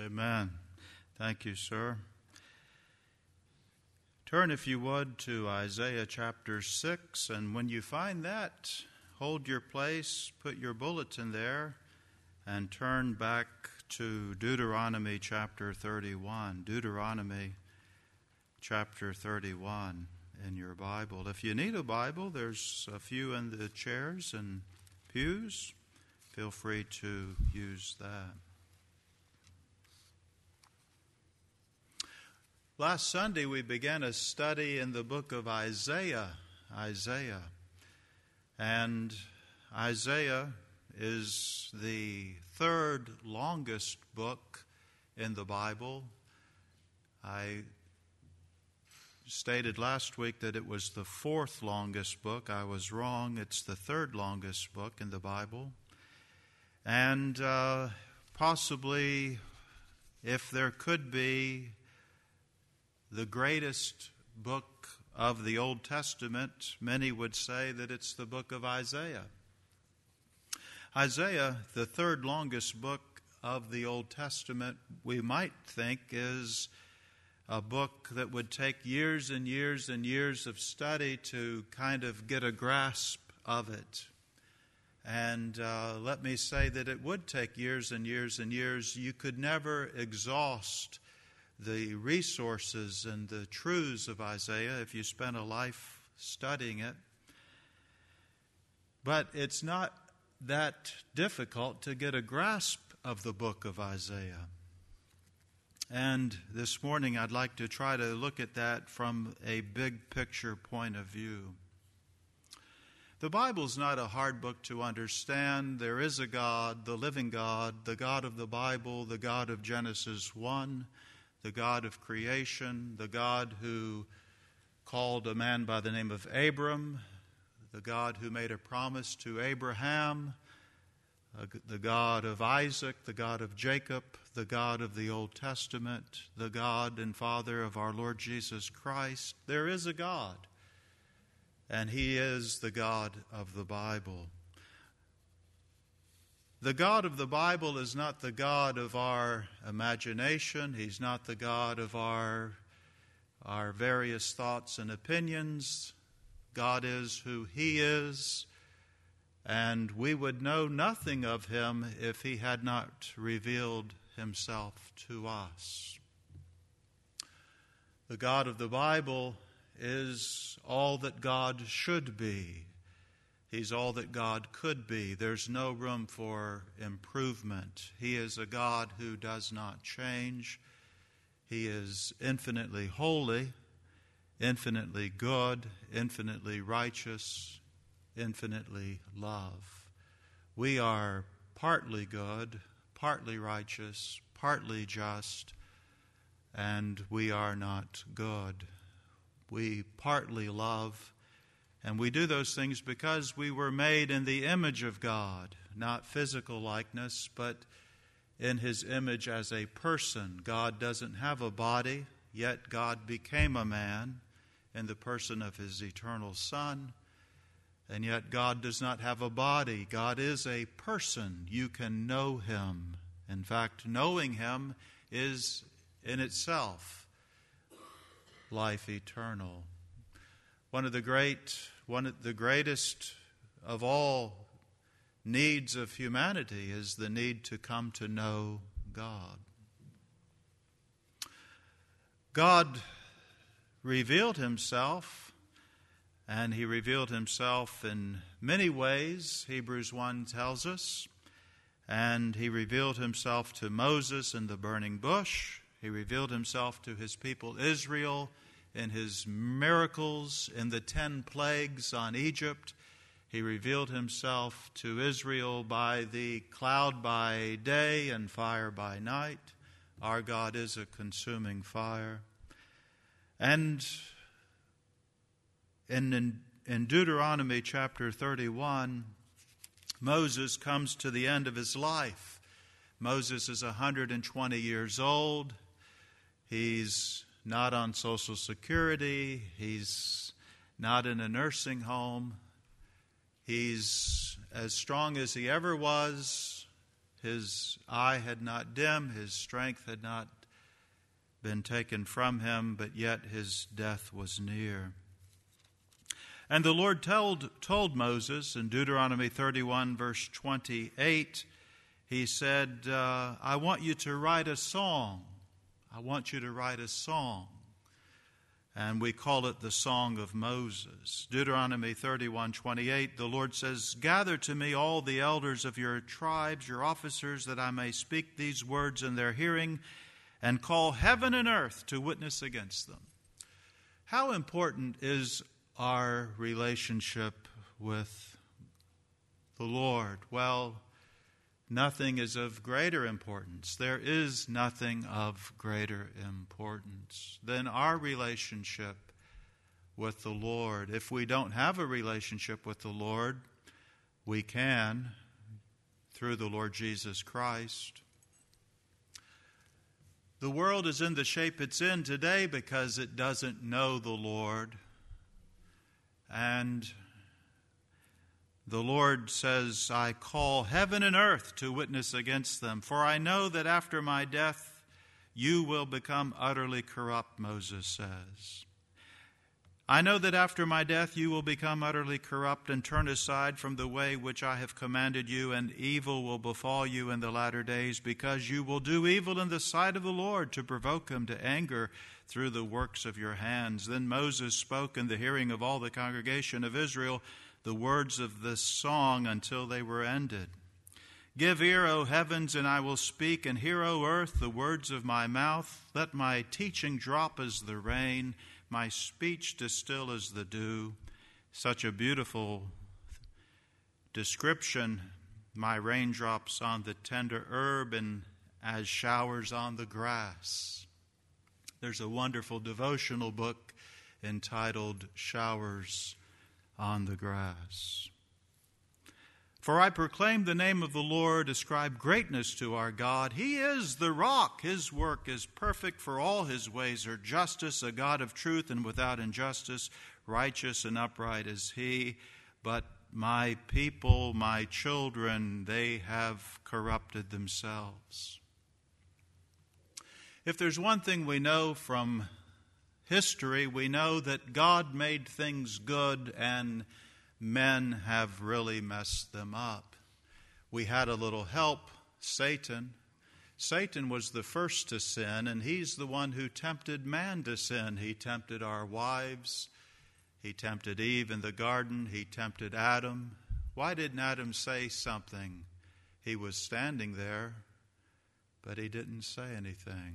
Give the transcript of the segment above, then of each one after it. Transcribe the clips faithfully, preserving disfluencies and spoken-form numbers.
Amen. Thank you, sir. Turn, if you would, to Isaiah chapter six, and when you find that, hold your place, put your bulletin there, and turn back to Deuteronomy chapter thirty-one. Deuteronomy chapter thirty-one in your Bible. If you need a Bible, there's a few in the chairs and pews. Feel free to use that. Last Sunday we began a study in the book of Isaiah, Isaiah. And Isaiah is the third longest book in the Bible. I stated last week that it was the fourth longest book. I was wrong. It's the third longest book in the Bible. And uh, possibly, if there could be, the greatest book of the Old Testament, many would say that it's the book of Isaiah. Isaiah, the third longest book of the Old Testament, we might think is a book that would take years and years and years of study to kind of get a grasp of it. And uh, let me say that it would take years and years and years. You could never exhaust the resources and the truths of Isaiah if you spent a life studying it. But it's not that difficult to get a grasp of the book of Isaiah. And this morning I'd like to try to look at that from a big picture point of view. The Bible's not a hard book to understand. There is a God, the living God, the God of the Bible, the God of Genesis one, the God of creation, the God who called a man by the name of Abram, the God who made a promise to Abraham, the God of Isaac, the God of Jacob, the God of the Old Testament, the God and Father of our Lord Jesus Christ. There is a God, and He is the God of the Bible. The God of the Bible is not the God of our imagination. He's not the God of our, our various thoughts and opinions. God is who He is, and we would know nothing of Him if He had not revealed Himself to us. The God of the Bible is all that God should be. He's all that God could be. There's no room for improvement. He is a God who does not change. He is infinitely holy, infinitely good, infinitely righteous, infinitely love. We are partly good, partly righteous, partly just, and we are not good. We partly love, and we do those things because we were made in the image of God, not physical likeness, but in His image as a person. God doesn't have a body, yet God became a man in the person of His eternal Son. And yet God does not have a body. God is a person. You can know Him. In fact, knowing Him is in itself life eternal. One of the great, one of the greatest of all needs of humanity is the need to come to know God. God revealed Himself, and He revealed Himself in many ways, Hebrews one tells us. And He revealed Himself to Moses in the burning bush. He revealed Himself to His people Israel in His miracles, in the ten plagues on Egypt. He revealed Himself to Israel by the cloud by day and fire by night. Our God is a consuming fire. And in, in, in Deuteronomy chapter thirty-one, Moses comes to the end of his life. Moses is one hundred twenty years old. He's not on Social Security. He's not in a nursing home. He's as strong as he ever was. His eye had not dimmed, his strength had not been taken from him, but yet his death was near. And the Lord told, told Moses in Deuteronomy thirty-one, verse twenty-eight, he said, uh, I want you to write a song. I want you to write a song. And we call it the Song of Moses. Deuteronomy thirty-one, twenty-eight, the Lord says, gather to me all the elders of your tribes, your officers, that I may speak these words in their hearing, and call heaven and earth to witness against them. How important is our relationship with the Lord? Well, nothing is of greater importance. There is nothing of greater importance than our relationship with the Lord. If we don't have a relationship with the Lord, we can through the Lord Jesus Christ. The world is in the shape it's in today because it doesn't know the Lord. And the Lord says, I call heaven and earth to witness against them, for I know that after my death you will become utterly corrupt, Moses says. I know that after my death you will become utterly corrupt and turn aside from the way which I have commanded you, and evil will befall you in the latter days, because you will do evil in the sight of the Lord to provoke him to anger through the works of your hands. Then Moses spoke in the hearing of all the congregation of Israel the words of this song until they were ended. Give ear, O heavens, and I will speak, and hear, O earth, the words of my mouth. Let my teaching drop as the rain, my speech distill as the dew. Such a beautiful description. My raindrops on the tender herb, and as showers on the grass. There's a wonderful devotional book entitled Showers on the Grass. For I proclaim the name of the Lord, ascribe greatness to our God. He is the rock. His work is perfect, for all his ways are justice, a God of truth and without injustice. Righteous and upright is he. But my people, my children, they have corrupted themselves. If there's one thing we know from history, we know that God made things good and men have really messed them up. We had a little help, Satan. Satan was the first to sin, and he's the one who tempted man to sin. He tempted our wives. He tempted Eve in the garden. He tempted Adam. Why didn't Adam say something? He was standing there, but he didn't say anything.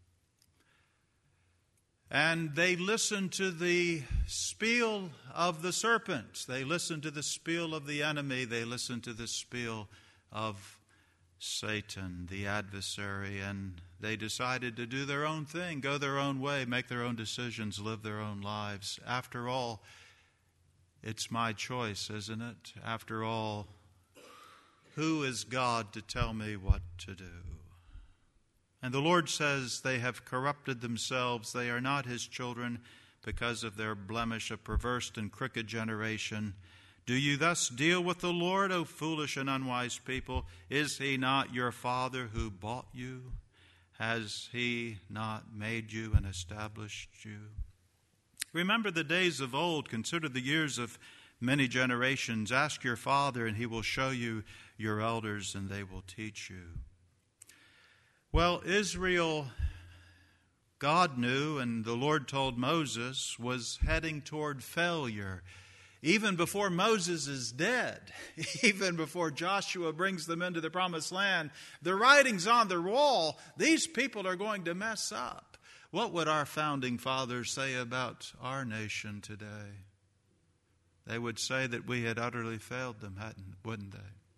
And they listened to the spiel of the serpent. They listened to the spiel of the enemy. They listened to the spiel of Satan, the adversary. And they decided to do their own thing, go their own way, make their own decisions, live their own lives. After all, it's my choice, isn't it? After all, who is God to tell me what to do? And the Lord says they have corrupted themselves. They are not his children because of their blemish, a perverse and crooked generation. Do you thus deal with the Lord, O foolish and unwise people? Is he not your Father who bought you? Has he not made you and established you? Remember the days of old. Consider the years of many generations. Ask your father, and he will show you your elders, and they will teach you. Well, Israel, God knew, and the Lord told Moses, was heading toward failure. Even before Moses is dead, even before Joshua brings them into the promised land, the writing's on the wall. These people are going to mess up. What would our founding fathers say about our nation today? They would say that we had utterly failed them, hadn't, wouldn't they?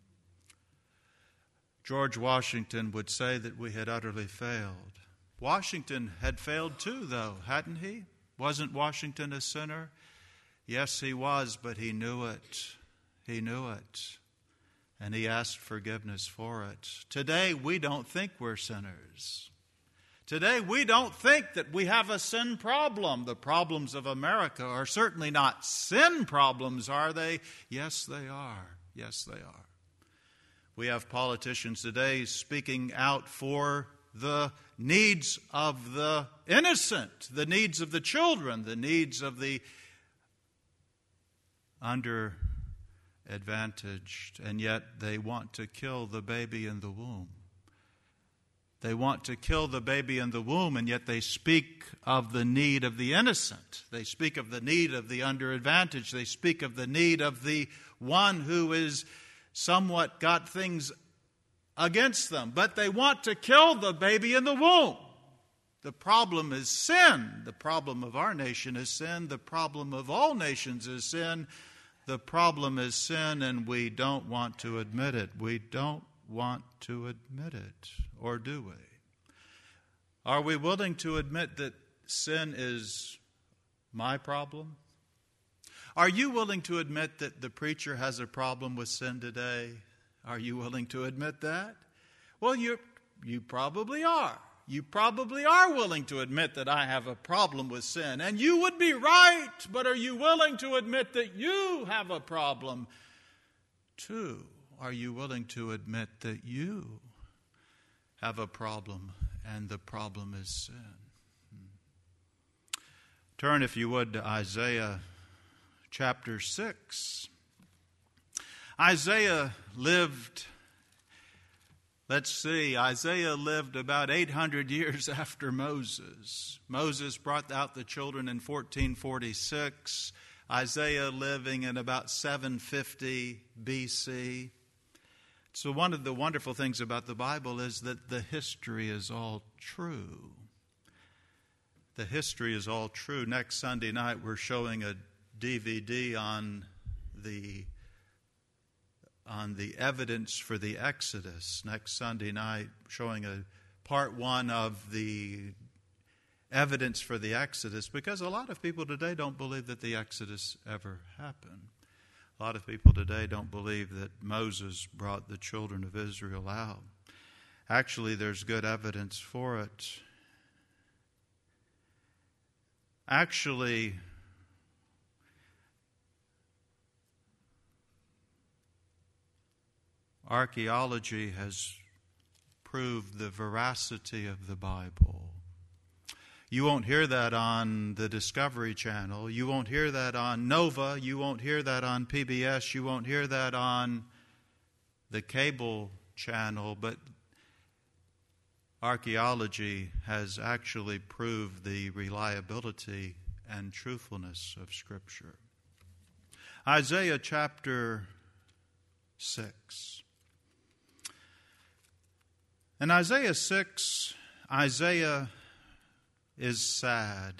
George Washington would say that we had utterly failed. Washington had failed too, though, hadn't he? Wasn't Washington a sinner? Yes, he was, but he knew it. He knew it. And he asked forgiveness for it. Today, we don't think we're sinners. Today, we don't think that we have a sin problem. The problems of America are certainly not sin problems, are they? Yes, they are. Yes, they are. We have politicians today speaking out for the needs of the innocent, the needs of the children, the needs of the underadvantaged, and yet they want to kill the baby in the womb. They want to kill the baby in the womb, and yet they speak of the need of the innocent. They speak of the need of the underadvantaged. They speak of the need of the one who is somewhat got things against them. But they want to kill the baby in the womb. The problem is sin. The problem of our nation is sin. The problem of all nations is sin. The problem is sin, and we don't want to admit it. We don't want to admit it, or do we? Are we willing to admit that sin is my problem? Are you willing to admit that the preacher has a problem with sin today? Are you willing to admit that? Well, you you probably are. You probably are willing to admit that I have a problem with sin, and you would be right, but are you willing to admit that you have a problem too? Are you willing to admit that you have a problem, and the problem is sin? Turn, if you would, to Isaiah chapter six. Isaiah lived, let's see, Isaiah lived about eight hundred years after Moses. Moses brought out the children in fourteen forty-six. Isaiah living in about seven fifty B C. So one of the wonderful things about the Bible is that the history is all true. The history is all true. Next Sunday night we're showing a D V D on the on the evidence for the Exodus. Next Sunday night, showing a part one of the evidence for the Exodus, because a lot of people today don't believe that the Exodus ever happened. A lot of people today don't believe that Moses brought the children of Israel out. Actually, there's good evidence for it. Actually, archaeology has proved the veracity of the Bible. You won't hear that on the Discovery Channel. You won't hear that on Nova. You won't hear that on P B S. You won't hear that on the cable channel. But archaeology has actually proved the reliability and truthfulness of Scripture. Isaiah chapter six. In Isaiah six, Isaiah is sad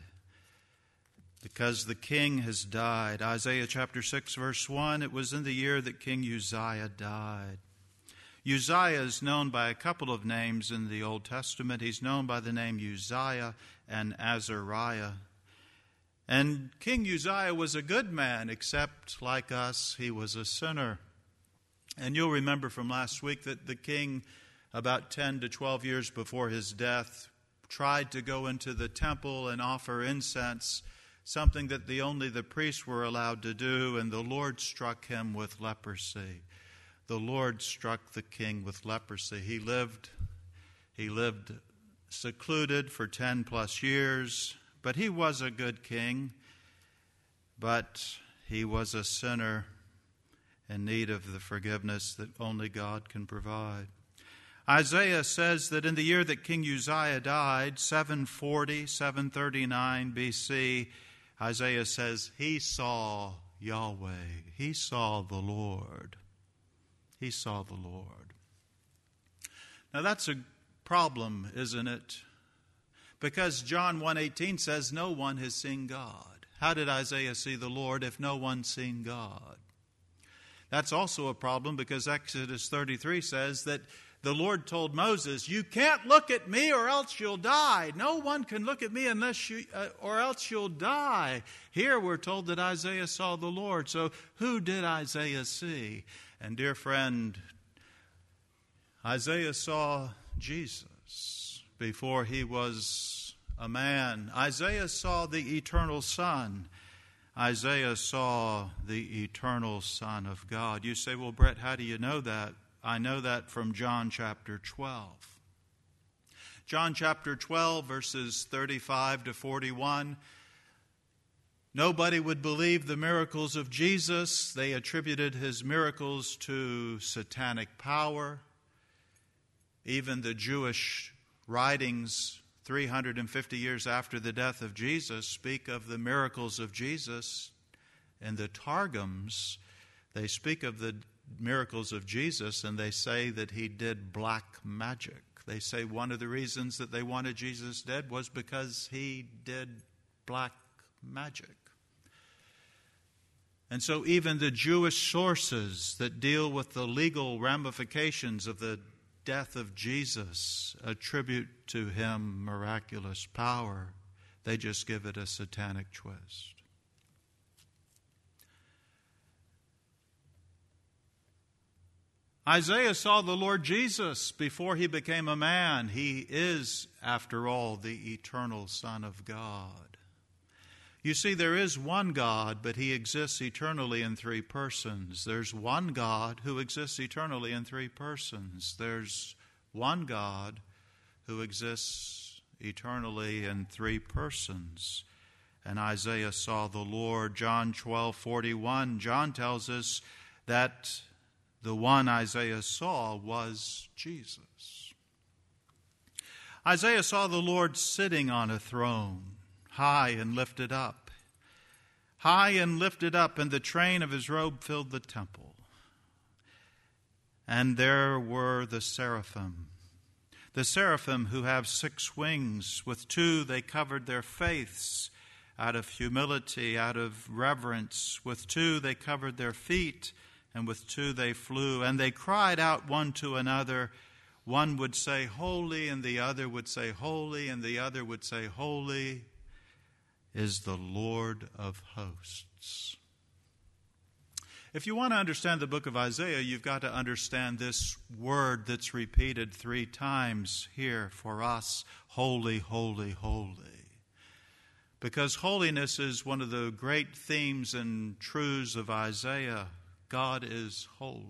because the king has died. Isaiah chapter six, verse one, it was in the year that King Uzziah died. Uzziah is known by a couple of names in the Old Testament. He's known by the name Uzziah and Azariah. And King Uzziah was a good man, except like us, he was a sinner. And you'll remember from last week that the king, about ten to twelve years before his death, tried to go into the temple and offer incense, something that the only the priests were allowed to do, and the Lord struck him with leprosy. The Lord struck the king with leprosy. He lived, he lived secluded for ten plus years, but he was a good king, but he was a sinner in need of the forgiveness that only God can provide. Isaiah says that in the year that King Uzziah died, seven forty, seven thirty-nine B C, Isaiah says he saw Yahweh. He saw the Lord. He saw the Lord. Now that's a problem, isn't it? Because John one eighteen says no one has seen God. How did Isaiah see the Lord if no one's seen God? That's also a problem because Exodus thirty-three says that the Lord told Moses, you can't look at me or else you'll die. No one can look at me unless you, uh, or else you'll die. Here we're told that Isaiah saw the Lord. So who did Isaiah see? And dear friend, Isaiah saw Jesus before he was a man. Isaiah saw the eternal Son. Isaiah saw the eternal Son of God. You say, well, Brett, how do you know that? I know that from John chapter twelve. John chapter twelve, verses thirty-five to forty-one. Nobody would believe the miracles of Jesus. They attributed his miracles to satanic power. Even the Jewish writings three hundred fifty years after the death of Jesus speak of the miracles of Jesus. In the Targums, they speak of the miracles of Jesus and they say that he did black magic. They say one of the reasons that they wanted Jesus dead was because he did black magic. And so even the Jewish sources that deal with the legal ramifications of the death of Jesus attribute to him miraculous power. They just give it a satanic twist. Isaiah saw the Lord Jesus before he became a man. He is, after all, the eternal Son of God. You see, there is one God, but he exists eternally in three persons. There's one God who exists eternally in three persons. There's one God who exists eternally in three persons. And Isaiah saw the Lord. John twelve forty-one, John tells us that the one Isaiah saw was Jesus. Isaiah saw the Lord sitting on a throne, high and lifted up. High and lifted up, and the train of his robe filled the temple. And there were the seraphim. The seraphim who have six wings. With two they covered their faces out of humility, out of reverence. With two they covered their feet, and with two they flew, and they cried out one to another. One would say, holy, and the other would say, holy, and the other would say, holy is the Lord of hosts. If you want to understand the book of Isaiah, you've got to understand this word that's repeated three times here for us, holy, holy, holy. Because holiness is one of the great themes and truths of Isaiah. God is holy.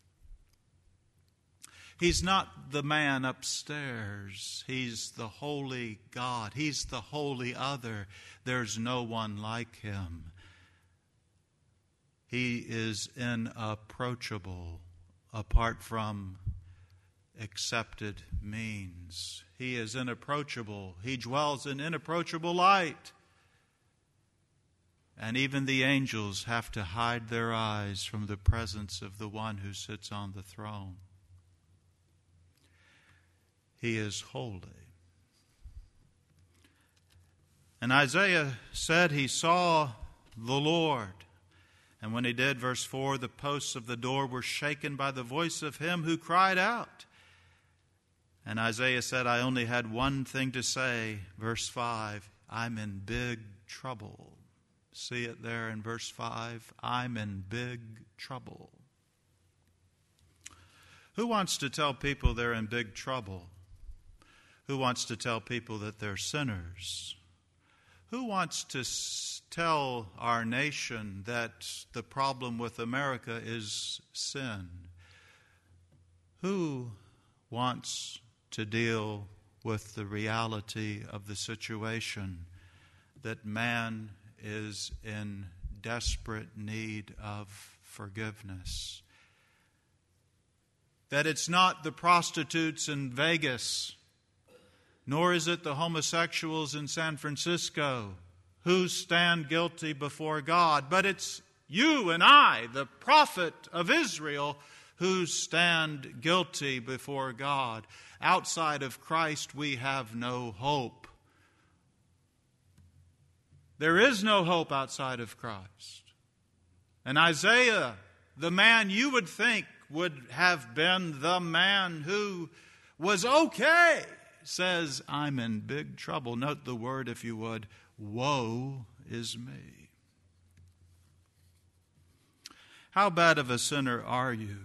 He's not the man upstairs. He's the holy God. He's the holy other. There's no one like him. He is inapproachable apart from accepted means. He is inapproachable. He dwells in inapproachable light. And even the angels have to hide their eyes from the presence of the one who sits on the throne. He is holy. And Isaiah said he saw the Lord. And when he did, verse four, the posts of the door were shaken by the voice of him who cried out. And Isaiah said, I only had one thing to say. Verse five, I'm in big trouble. See it there in verse five. I'm in big trouble. Who wants to tell people they're in big trouble? Who wants to tell people that they're sinners? Who wants to tell our nation that the problem with America is sin? Who wants to deal with the reality of the situation that man is in desperate need of forgiveness? That it's not the prostitutes in Vegas, nor is it the homosexuals in San Francisco who stand guilty before God, but it's you and I, the prophet of Israel, who stand guilty before God. Outside of Christ, we have no hope. There is no hope outside of Christ. And Isaiah, the man you would think would have been the man who was okay, says, I'm in big trouble. Note the word, if you would, woe is me. How bad of a sinner are you?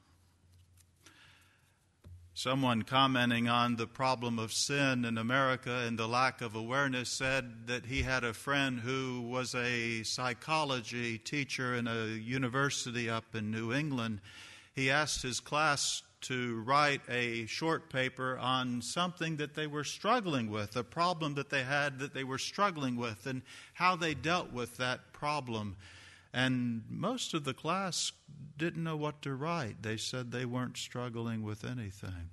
Someone commenting on the problem of sin in America and the lack of awareness said that he had a friend who was a psychology teacher in a university up in New England. he asked his class to write a short paper on something that they were struggling with, a problem that they had that they were struggling with, and how they dealt with that problem. And most of the class didn't know what to write. They said they weren't struggling with anything.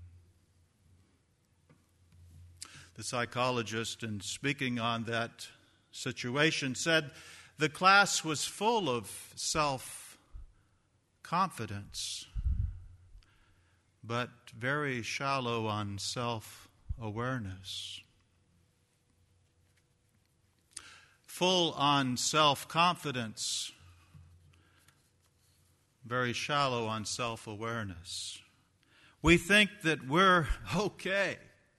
The psychologist, in speaking on that situation, said the class was full of self-confidence, but very shallow on self-awareness. Full on self-confidence, very shallow on self-awareness. We think that we're okay.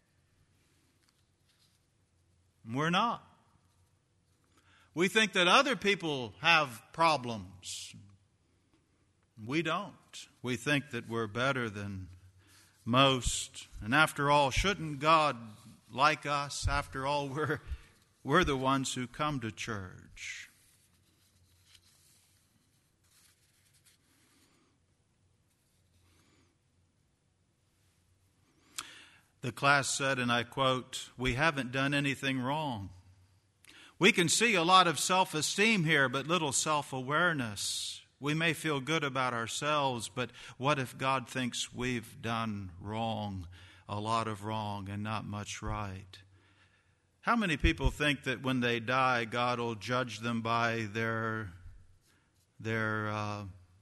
We're not. We think that other people have problems. We don't. We think that we're better than most. And after all, shouldn't God like us? After all, we're, we're the ones who come to church. The class said, and I quote, "We haven't done anything wrong. We can see a lot of self-esteem here, but little self-awareness. We may feel good about ourselves, but what if God thinks we've done wrong, a lot of wrong and not much right?" How many people think that when they die, God will judge them by their their uh,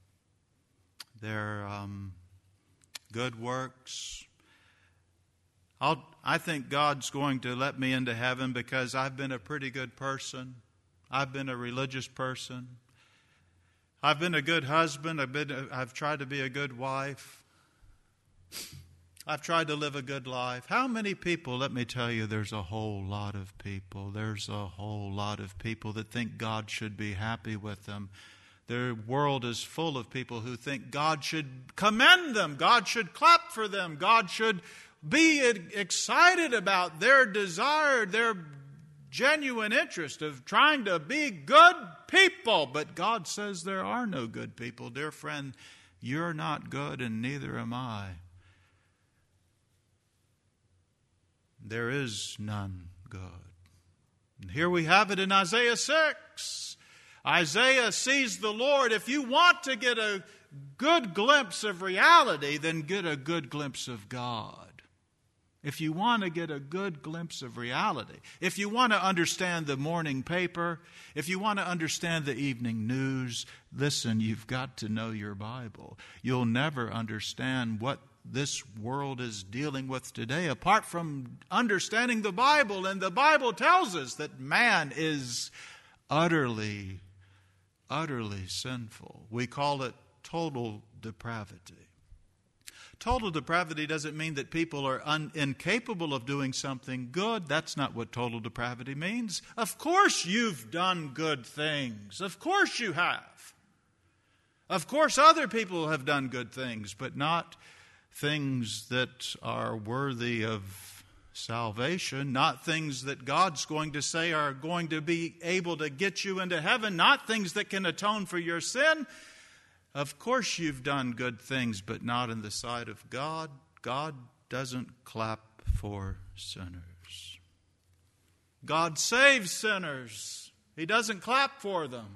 their um, good works? I'll, I think God's going to let me into heaven because I've been a pretty good person. I've been a religious person. I've been a good husband. I've been. A, I've tried to be a good wife. I've tried to live a good life. How many people, let me tell you, there's a whole lot of people. There's a whole lot of people that think God should be happy with them. The world is full of people who think God should commend them. God should clap for them. God should be excited about their desire, their genuine interest of trying to be good people. But God says there are no good people. Dear friend, you're not good and neither am I. There is none good. And here we have it in Isaiah six. Isaiah sees the Lord. If you want to get a good glimpse of reality, then get a good glimpse of God. If you want to get a good glimpse of reality, if you want to understand the morning paper, if you want to understand the evening news, listen, you've got to know your Bible. You'll never understand what this world is dealing with today apart from understanding the Bible. And the Bible tells us that man is utterly, utterly sinful. We call it total depravity. Total depravity doesn't mean that people are un- incapable of doing something good. That's not what total depravity means. Of course you've done good things. Of course you have. Of course other people have done good things, but not things that are worthy of salvation, not things that God's going to say are going to be able to get you into heaven, not things that can atone for your sin. Of course you've done good things, but not in the sight of God. God doesn't clap for sinners. God saves sinners. He doesn't clap for them.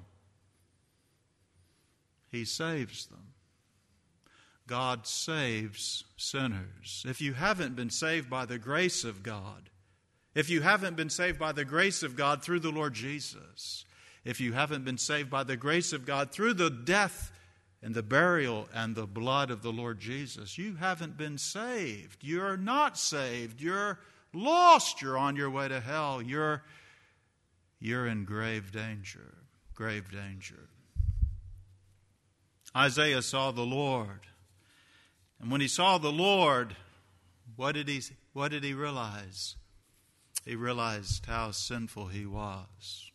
He saves them. God saves sinners. If you haven't been saved by the grace of God, if you haven't been saved by the grace of God through the Lord Jesus, if you haven't been saved by the grace of God through the death and the burial and the blood of the Lord Jesus, you haven't been saved. You're not saved. You're lost. You're on your way to hell. You're, you're in grave danger. Grave danger. Isaiah saw the Lord. And when he saw the Lord, what did he, what did he realize? He realized how sinful he was.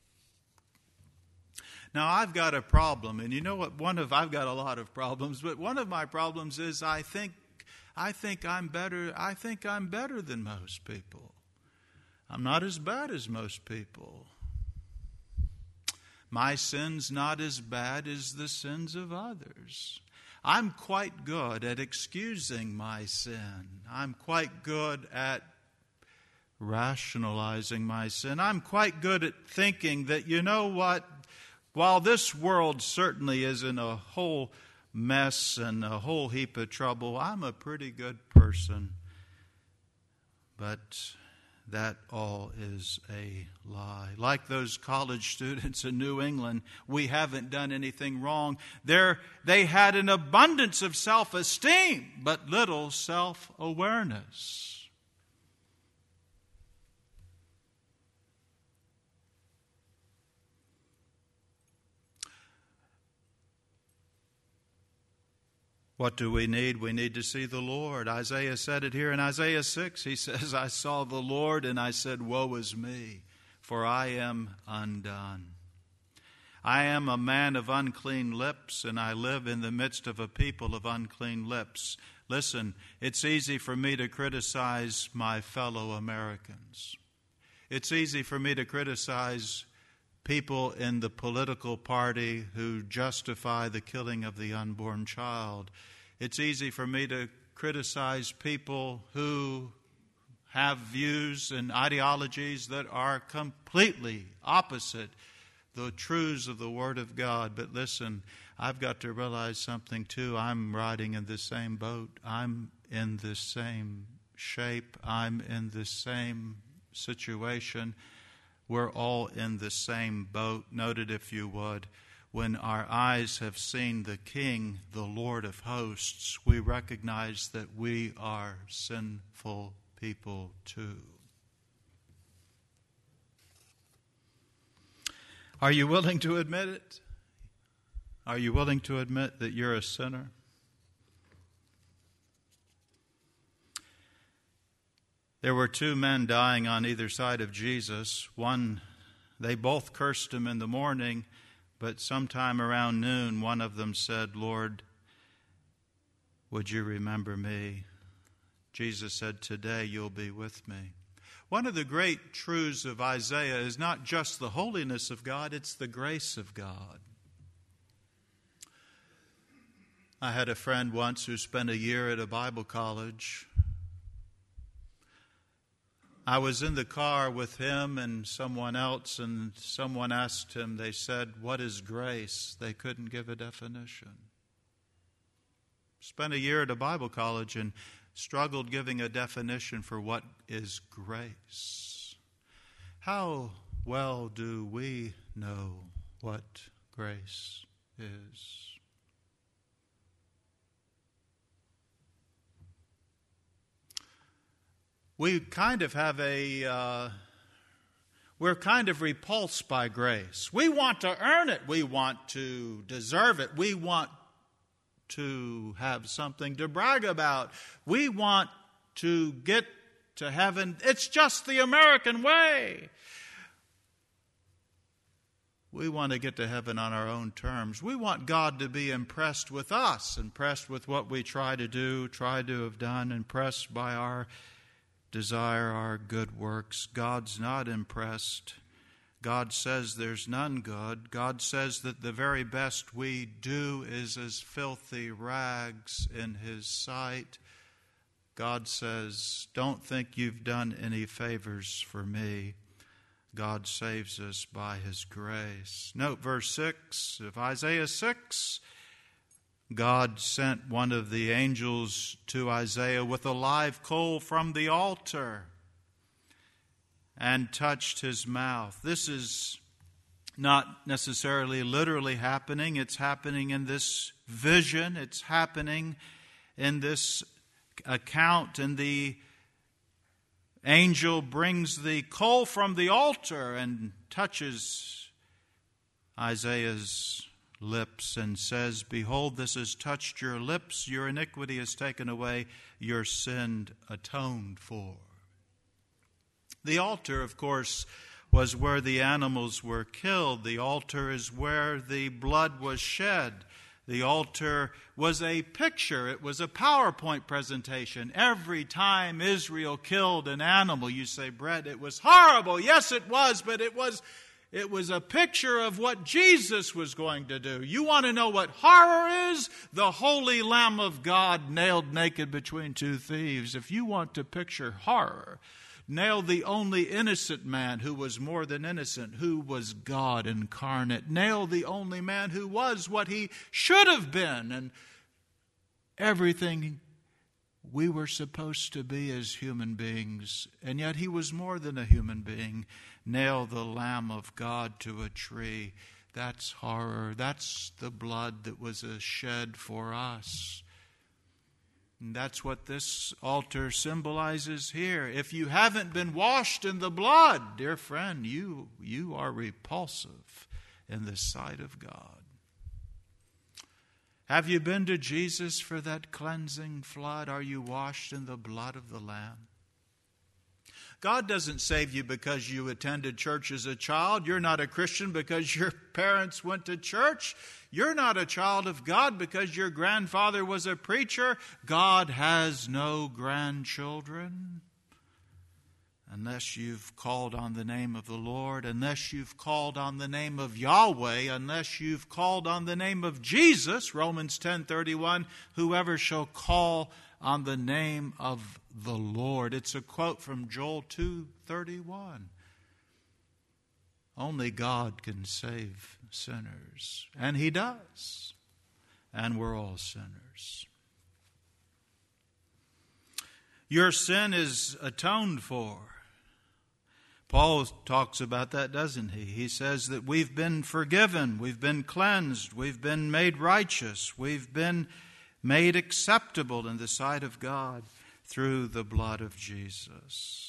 Now, I've got a problem, and you know what? One of I've got a lot of problems, but one of my problems is I think I think I'm better. I think I'm better than most people. I'm not as bad as most people. My sin's not as bad as the sins of others. I'm quite good at excusing my sin. I'm quite good at rationalizing my sin. I'm quite good at thinking that, you know what, while this world certainly is in a whole mess and a whole heap of trouble, I'm a pretty good person. But that all is a lie. Like those college students in New England, we haven't done anything wrong. They're, they had an abundance of self-esteem, but little self-awareness. What do we need? We need to see the Lord. Isaiah said it here in Isaiah six. He says, I saw the Lord and I said, woe is me, for I am undone. I am a man of unclean lips, and I live in the midst of a people of unclean lips. Listen, it's easy for me to criticize my fellow Americans. It's easy for me to criticize people in the political party who justify the killing of the unborn child. It's easy for me to criticize people who have views and ideologies that are completely opposite the truths of the Word of God. But listen, I've got to realize something too. I'm riding in the same boat. I'm in the same shape. I'm in the same situation. We're all in the same boat. Note it if you would. When our eyes have seen the King, the Lord of hosts, we recognize that we are sinful people too. Are you willing to admit it? Are you willing to admit that you're a sinner? There were two men dying on either side of Jesus. One, they both cursed him in the morning, but sometime around noon, one of them said, Lord, would you remember me? Jesus said, today you'll be with me. One of the great truths of Isaiah is not just the holiness of God, it's the grace of God. I had a friend once who spent a year at a Bible college. I was in the car with him and someone else, and someone asked him, they said, what is grace? They couldn't give a definition. Spent a year at a Bible college and struggled giving a definition for what is grace. How well do we know what grace is? We kind of have a, uh, we're kind of repulsed by grace. We want to earn it. We want to deserve it. We want to have something to brag about. We want to get to heaven. It's just the American way. We want to get to heaven on our own terms. We want God to be impressed with us, impressed with what we try to do, try to have done, impressed by our desire, our good works. God's not impressed. God says there's none good. God says that the very best we do is as filthy rags in His sight. God says, don't think you've done any favors for me. God saves us by His grace. Note verse six of Isaiah six. God sent one of the angels to Isaiah with a live coal from the altar and touched his mouth. This is not necessarily literally happening. It's happening in this vision. It's happening in this account. And the angel brings the coal from the altar and touches Isaiah's lips and says, behold, this has touched your lips. Your iniquity is taken away. Your sin atoned for. The altar, of course, was where the animals were killed. The altar is where the blood was shed. The altar was a picture. It was a PowerPoint presentation. Every time Israel killed an animal, you say, Brett, it was horrible. Yes, it was, but it was It was a picture of what Jesus was going to do. You want to know what horror is? The Holy Lamb of God nailed naked between two thieves. If you want to picture horror, nail the only innocent man who was more than innocent, who was God incarnate. Nail the only man who was what he should have been and everything we were supposed to be as human beings, and yet he was more than a human being. Nail the Lamb of God to a tree. That's horror. That's the blood that was shed for us. And that's what this altar symbolizes here. If you haven't been washed in the blood, dear friend, you, you are repulsive in the sight of God. Have you been to Jesus for that cleansing flood? Are you washed in the blood of the Lamb? God doesn't save you because you attended church as a child. You're not a Christian because your parents went to church. You're not a child of God because your grandfather was a preacher. God has no grandchildren. Unless you've called on the name of the Lord, unless you've called on the name of Yahweh, unless you've called on the name of Jesus, Romans ten thirty-one, whoever shall call on the name of the Lord. It's a quote from Joel two thirty-one. Only God can save sinners, and He does, and we're all sinners. Your sin is atoned for. Paul talks about that, doesn't he? He says that we've been forgiven, we've been cleansed, we've been made righteous, we've been made acceptable in the sight of God through the blood of Jesus.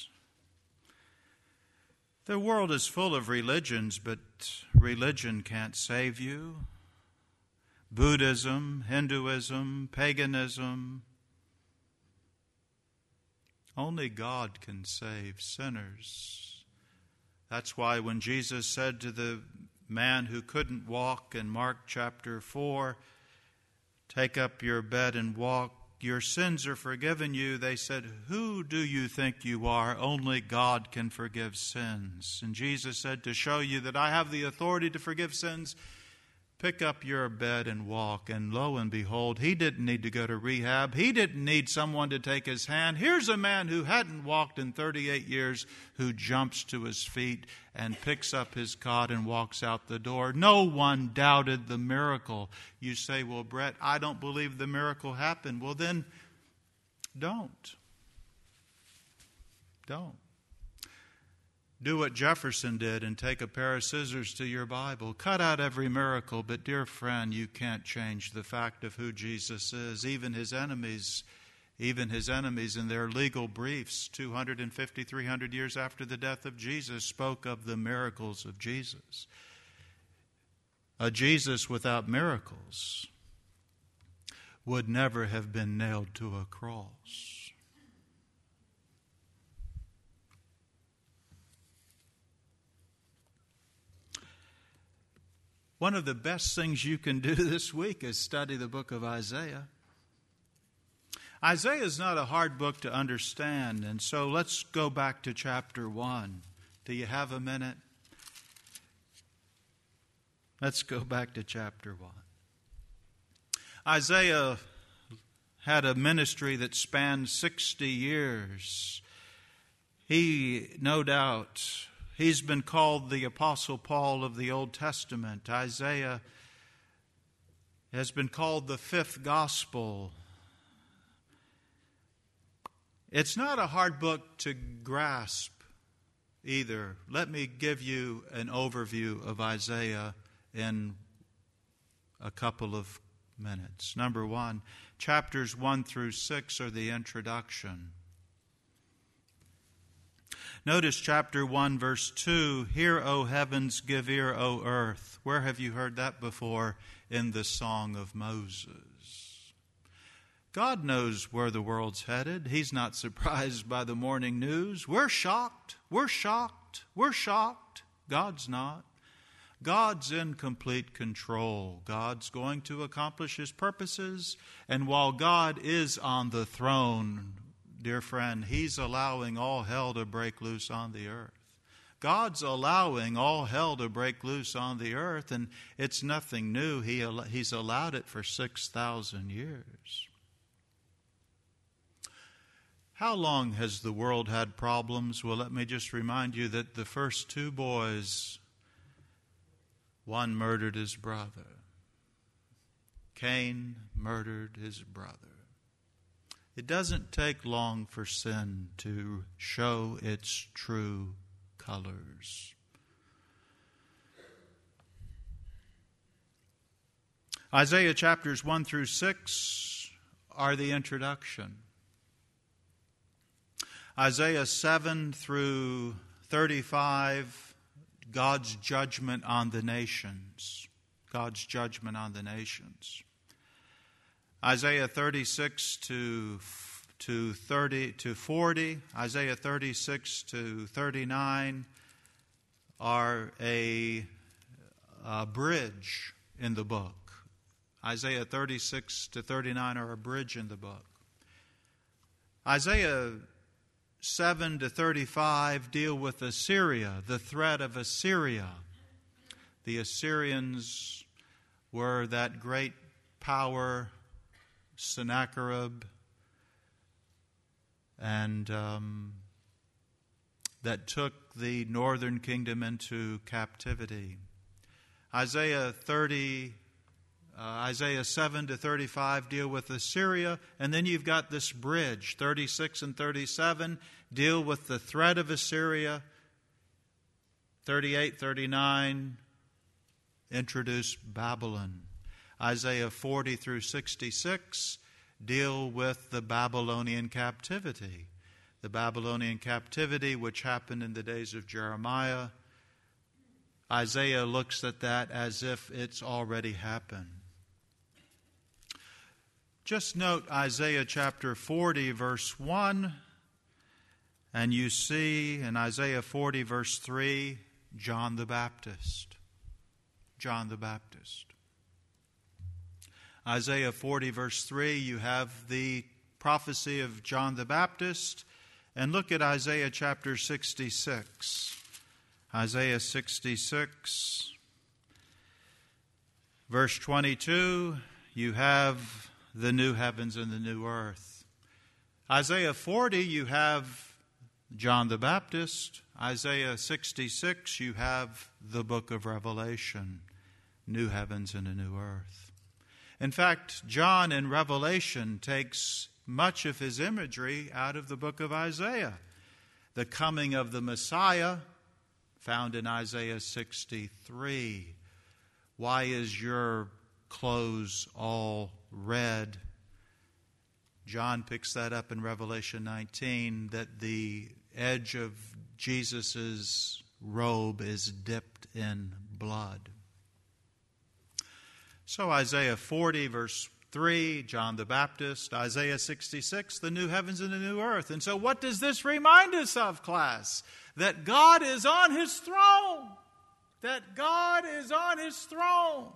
The world is full of religions, but religion can't save you. Buddhism, Hinduism, paganism. Only God can save sinners. That's why when Jesus said to the man who couldn't walk in Mark chapter four, take up your bed and walk, your sins are forgiven you, they said, who do you think you are? Only God can forgive sins. And Jesus said, to show you that I have the authority to forgive sins, pick up your bed and walk. And lo and behold, he didn't need to go to rehab. He didn't need someone to take his hand. Here's a man who hadn't walked in thirty-eight years who jumps to his feet and picks up his cot and walks out the door. No one doubted the miracle. You say, well, Brett, I don't believe the miracle happened. Well, then don't. Don't. Do what Jefferson did and take a pair of scissors to your Bible. Cut out every miracle, but dear friend, you can't change the fact of who Jesus is. Even his enemies, even his enemies in their legal briefs, two hundred fifty, three hundred years after the death of Jesus, spoke of the miracles of Jesus. A Jesus without miracles would never have been nailed to a cross. One of the best things you can do this week is study the book of Isaiah. Isaiah is not a hard book to understand, and so let's go back to chapter one. Do you have a minute? Let's go back to chapter one. Isaiah had a ministry that spanned sixty years. He, no doubt, he's been called the Apostle Paul of the Old Testament. Isaiah has been called the fifth gospel. It's not a hard book to grasp either. Let me give you an overview of Isaiah in a couple of minutes. Number one, chapters one through six are the introduction. Notice chapter one, verse two, hear, O heavens, give ear, O earth. Where have you heard that before? In the Song of Moses. God knows where the world's headed. He's not surprised by the morning news. We're shocked. We're shocked. We're shocked. God's not. God's in complete control. God's going to accomplish His purposes. And while God is on the throne, dear friend, He's allowing all hell to break loose on the earth. God's allowing all hell to break loose on the earth, and it's nothing new. He, he's allowed it for six thousand years. How long has the world had problems? Well, let me just remind you that the first two boys, one murdered his brother. Cain murdered his brother. It doesn't take long for sin to show its true colors. Isaiah chapters one through six are the introduction. Isaiah seven through thirty-five, God's judgment on the nations. God's judgment on the nations. Isaiah thirty-six to to thirty to forty, Isaiah thirty-six to thirty-nine are a, a bridge in the book. Isaiah thirty-six to thirty-nine are a bridge in the book. Isaiah seven to thirty-five deal with Assyria, the threat of Assyria. The Assyrians were that great power, Sennacherib, and um, that took the northern kingdom into captivity. Isaiah thirty, uh, Isaiah seven to thirty-five deal with Assyria, and then you've got this bridge. thirty-six and thirty-seven deal with the threat of Assyria. thirty-eight, thirty-nine introduce Babylon. Isaiah forty through sixty-six deal with the Babylonian captivity. The Babylonian captivity, which happened in the days of Jeremiah. Isaiah looks at that as if it's already happened. Just note Isaiah chapter forty, verse one, and you see in Isaiah forty, verse three, John the Baptist. John the Baptist. Isaiah forty, verse three, you have the prophecy of John the Baptist. And look at Isaiah chapter sixty-six. Isaiah sixty-six, verse twenty-two, you have the new heavens and the new earth. Isaiah forty, you have John the Baptist. Isaiah sixty-six, you have the book of Revelation, new heavens and a new earth. In fact, John in Revelation takes much of his imagery out of the book of Isaiah. The coming of the Messiah, found in Isaiah sixty-three. Why is your clothes all red? John picks that up in Revelation nineteen, that the edge of Jesus' robe is dipped in blood. So Isaiah forty, verse three, John the Baptist. Isaiah sixty-six, the new heavens and the new earth. And so what does this remind us of, class? That God is on His throne. That God is on His throne.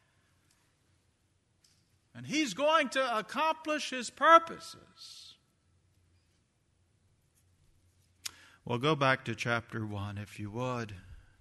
And He's going to accomplish His purposes. Well, go back to chapter one, if you would.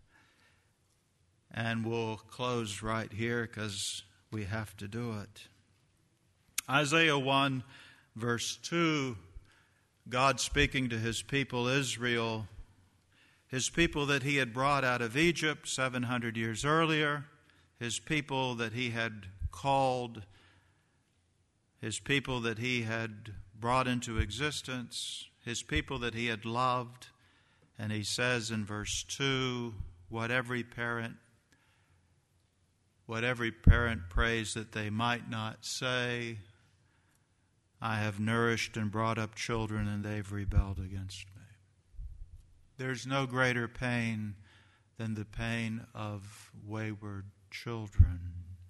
And we'll close right here because we have to do it. Isaiah one, verse two, God speaking to His people Israel, His people that He had brought out of Egypt seven hundred years earlier, His people that He had called, His people that He had brought into existence, His people that He had loved. And He says in verse two, what every parent What every parent prays that they might not say, I have nourished and brought up children and they've rebelled against me. There's no greater pain than the pain of wayward children.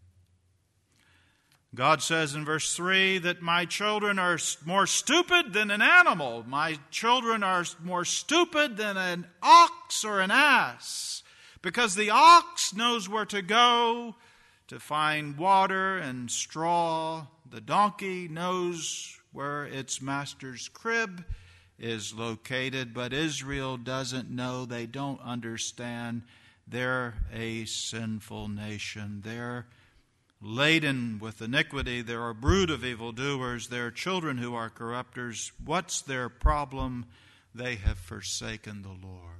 God says in verse three that my children are more stupid than an animal. My children are more stupid than an ox or an ass. Because the ox knows where to go to find water and straw. The donkey knows where its master's crib is located, but Israel doesn't know. They don't understand. They're a sinful nation. They're laden with iniquity. They're a brood of evildoers. They're children who are corrupters. What's their problem? They have forsaken the Lord.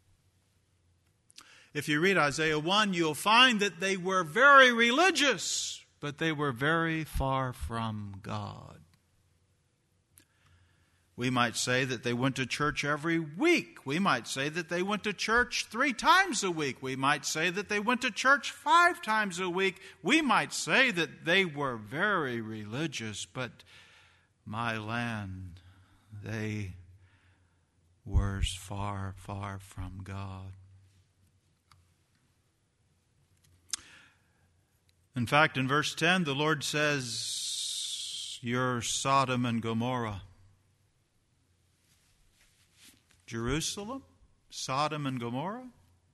If you read Isaiah one, you'll find that they were very religious, but they were very far from God. We might say that they went to church every week. We might say that they went to church three times a week. We might say that they went to church five times a week. We might say that they were very religious, but my land, they were far, far from God. In fact, in verse ten, the Lord says, "You're Sodom and Gomorrah." Jerusalem, Sodom and Gomorrah.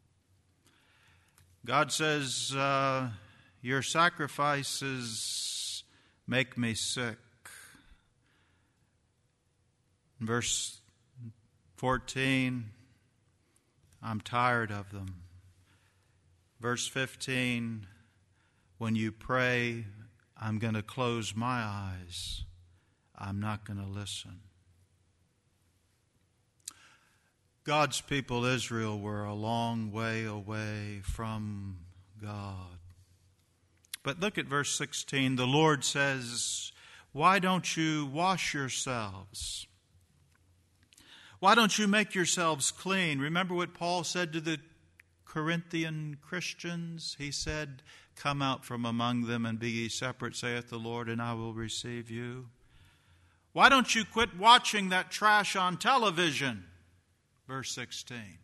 God says, uh, your sacrifices make me sick. In verse fourteen, I'm tired of them. Verse fifteen, when you pray, I'm going to close my eyes. I'm not going to listen. God's people, Israel, were a long way away from God. But look at verse sixteen. The Lord says, why don't you wash yourselves? Why don't you make yourselves clean? Remember what Paul said to the Corinthian Christians? He said, come out from among them and be ye separate, saith the Lord, and I will receive you. Why don't you quit watching that trash on television? Verse sixteen.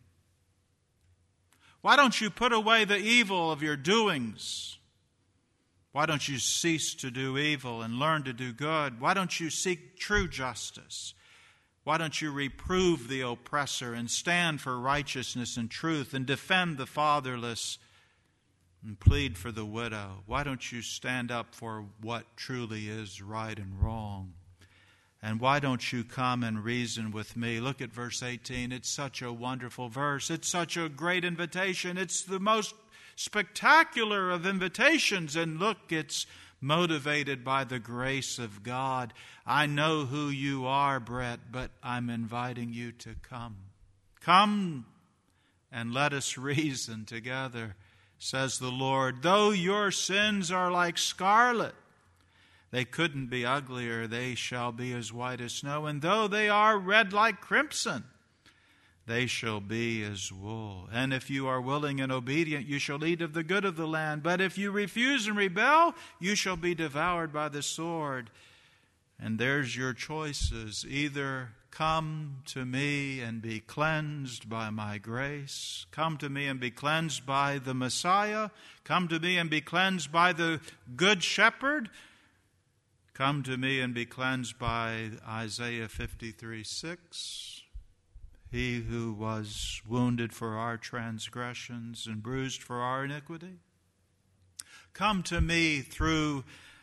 Why don't you put away the evil of your doings? Why don't you cease to do evil and learn to do good? Why don't you seek true justice? Why don't you reprove the oppressor and stand for righteousness and truth and defend the fatherless and plead for the widow? Why don't you stand up for what truly is right and wrong? And why don't you come and reason with me? Look at verse eighteen. It's such a wonderful verse. It's such a great invitation. It's the most spectacular of invitations. And look, it's motivated by the grace of God. I know who you are, Brett, but I'm inviting you to come. Come and let us reason together, says the Lord. Though your sins are like scarlet, they couldn't be uglier. They shall be as white as snow. And though they are red like crimson, they shall be as wool. And if you are willing and obedient, you shall eat of the good of the land. But if you refuse and rebel, you shall be devoured by the sword. And there's your choices. Either come to me and be cleansed by my grace. Come to me and be cleansed by the Messiah. Come to me and be cleansed by the Good Shepherd. Come to me and be cleansed by Isaiah fifty-three six. He who was wounded for our transgressions and bruised for our iniquity. Come to me through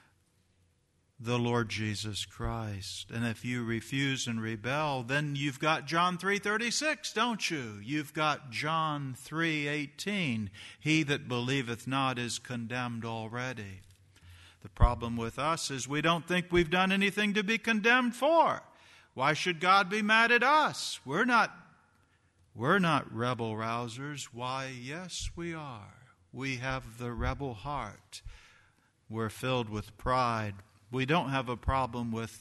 the Lord Jesus Christ. And if you refuse and rebel, then you've got John three thirty-six, don't you? You've got John three eighteen. He that believeth not is condemned already. The problem with us is we don't think we've done anything to be condemned for. Why should God be mad at us? We're not, we're not rebel rousers. Why, yes, we are. We have the rebel heart. We're filled with pride. We don't have a problem with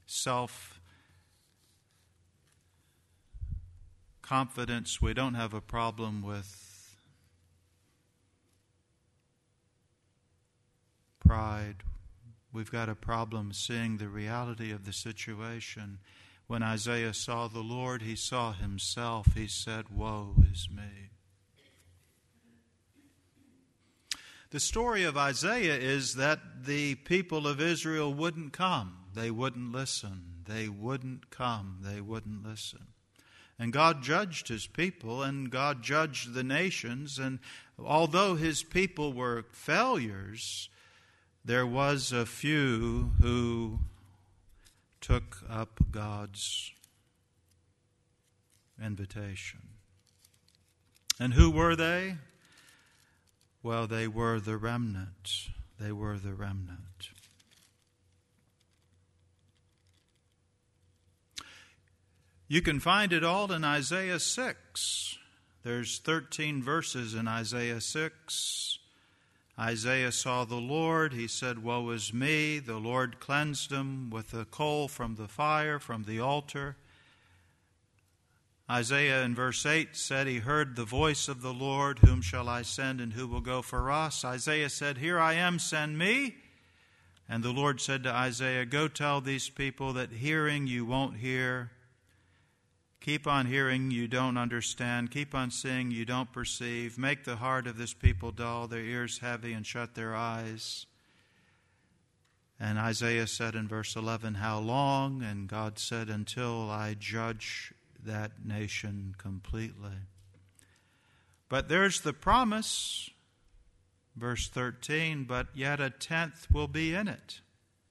self-confidence. We don't have a problem with pride. We've got a problem seeing the reality of the situation. When Isaiah saw the Lord, he saw himself. He said, woe is me. The story of Isaiah is that the people of Israel wouldn't come. They wouldn't listen. They wouldn't come. They wouldn't listen. And God judged his people, and God judged the nations. And although his people were failures, there was a few who took up God's invitation. And who were they? Well, they were the remnant. They were the remnant. You can find it all in Isaiah six. There's thirteen verses in Isaiah six. Isaiah saw the Lord. He said, "Woe is me." The Lord cleansed him with the coal from the fire, from the altar. Isaiah in verse eight said he heard the voice of the Lord, "Whom shall I send, and who will go for us?" Isaiah said, "Here I am, send me." And the Lord said to Isaiah, "Go tell these people that hearing you won't hear. Keep on hearing, you don't understand. Keep on seeing, you don't perceive. Make the heart of this people dull, their ears heavy, and shut their eyes." And Isaiah said in verse eleven, "How long?" And God said, "Until I judge that nation completely." But there's the promise, verse thirteen, "But yet a tenth will be in it."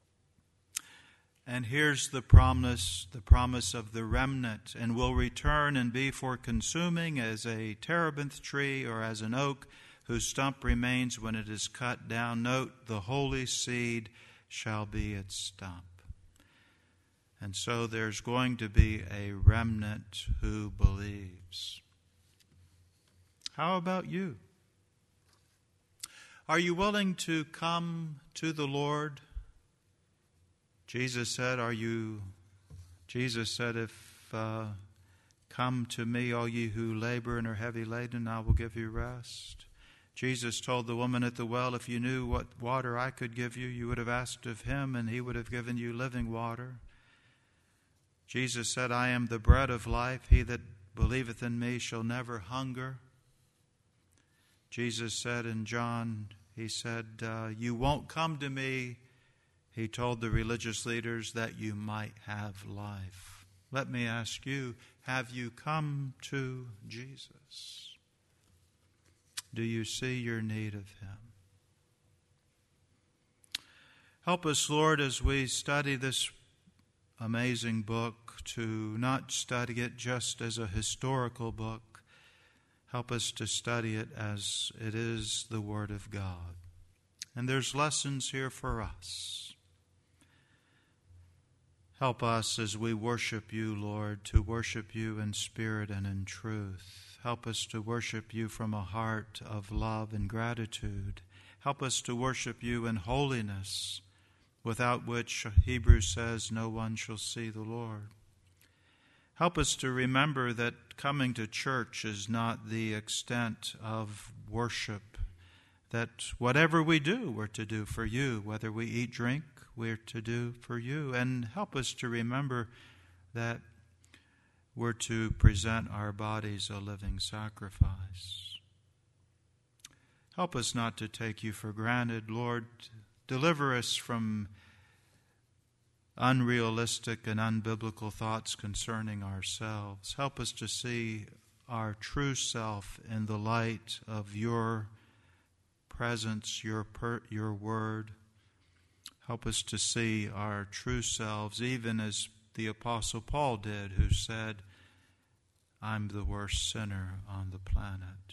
And here's the promise, the promise of the remnant, "And will return and be for consuming as a terebinth tree or as an oak whose stump remains when it is cut down." Note, the holy seed shall be its stump. And so there's going to be a remnant who believes. How about you? Are you willing to come to the Lord? Jesus said, "Are you?" Jesus said, "If uh, come to me, all ye who labor and are heavy laden, I will give you rest." Jesus told the woman at the well, "If you knew what water I could give you, you would have asked of him, and he would have given you living water." Jesus said, "I am the bread of life. He that believeth in me shall never hunger." Jesus said in John, he said, uh, "You won't come to me," he told the religious leaders, "that you might have life." Let me ask you, have you come to Jesus? Do you see your need of him? Help us, Lord, as we study this amazing book, to not study it just as a historical book. Help us to study it as it is the Word of God. And there's lessons here for us. Help us as we worship you, Lord, to worship you in spirit and in truth. Help us to worship you from a heart of love and gratitude. Help us to worship you in holiness, without which, Hebrews says, no one shall see the Lord. Help us to remember that coming to church is not the extent of worship, that whatever we do, we're to do for you. Whether we eat, drink, we're to do for you. And help us to remember that we're to present our bodies a living sacrifice. Help us not to take you for granted, Lord. Deliver us from unrealistic and unbiblical thoughts concerning ourselves. Help us to see our true self in the light of your presence, your per, your word. Help us to see our true selves, even as the Apostle Paul did, who said, "I'm the worst sinner on the planet."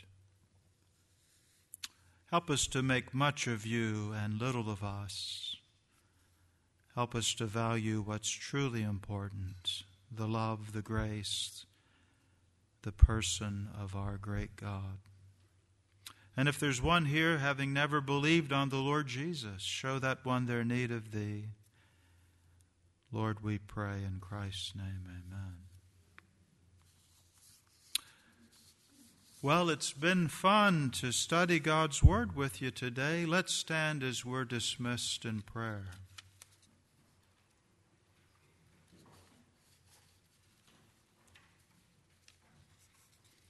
Help us to make much of you and little of us. Help us to value what's truly important, the love, the grace, the person of our great God. And if there's one here having never believed on the Lord Jesus, show that one their need of thee. Lord, we pray in Christ's name, amen. Well, it's been fun to study God's Word with you today. Let's stand as we're dismissed in prayer.